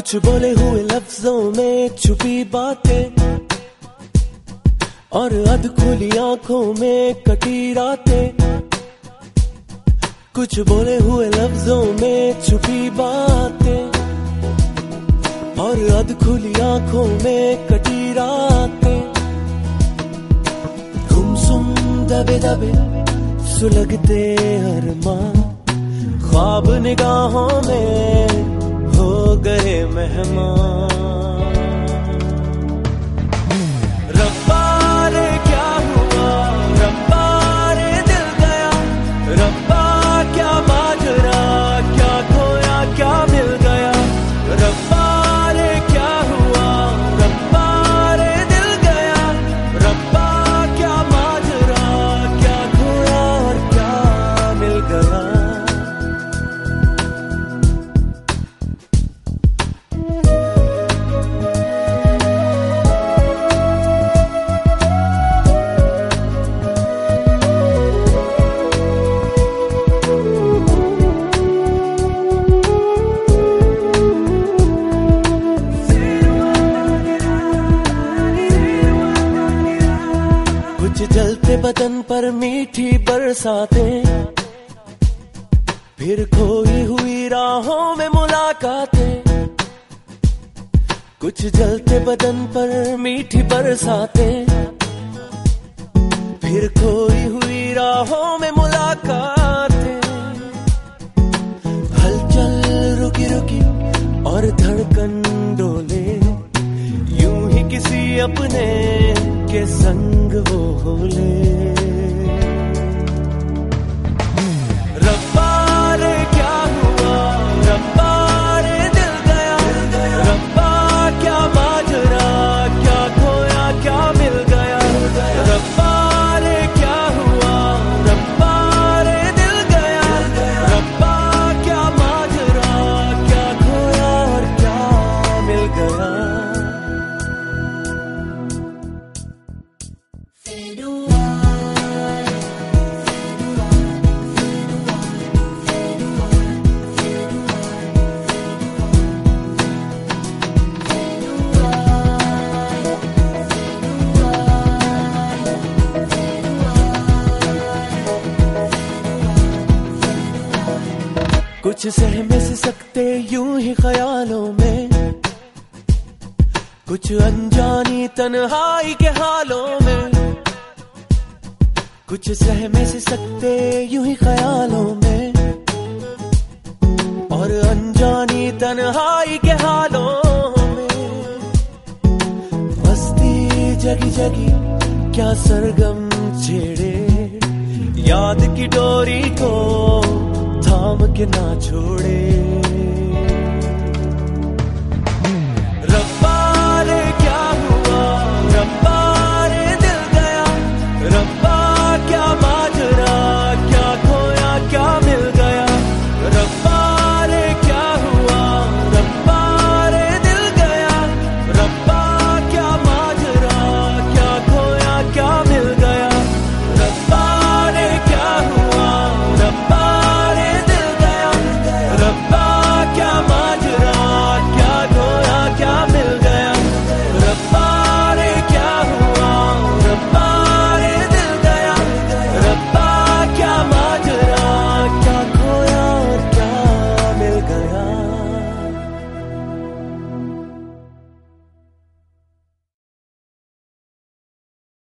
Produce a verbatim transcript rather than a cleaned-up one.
कुछ बोले हुए लफ्जों में छुपी बातें और अधखुली आंखों में कटी रातें। कुछ बोले हुए लफ्जों में छुपी बातें और अधखुली आंखों में कटी रातें। गुमसुम दबे दबे सुलगते अरमां ख्वाब निगाहों में हो गए मेहमान। रब्बा रे क्या हुआ, रब्बा रे दिल गया, रब्बा क्या माजरा, क्या खोया क्या मिल गया। रब्बा रे क्या हुआ, रब्बा रे दिल गया, रब्बा क्या माजरा, क्या खोया और क्या मिल गया। कुछ जलते बदन पर मीठी बरसातें, फिर खोई हुई राहों में मुलाकातें। कुछ जलते बदन पर मीठी बरसातें, फिर खोई हुई राहों में मुलाकातें। हलचल रुकी रुकी और धड़कन डोले, यूं ही किसी अपने के संग वो होले। रब्बा रे क्या हुआ, रब्बा रे दिल गया, रब्बा क्या माजरा, क्या खोया क्या मिल गया। रब्बा रे क्या हुआ, रब्बा रे दिल गया, रब्बा क्या माजरा, क्या खोया और क्या मिल गया। कुछ सहमे से सकते यूं ही ख्यालों में, कुछ अनजानी तन्हाई के हालों में। कुछ सहमे से सकते यूं ही ख्यालों में और अनजानी तन्हाई के हालों में। मस्ती जगी जगी क्या सरगम छेड़े, याद की डोरी को थाम के ना छोड़े।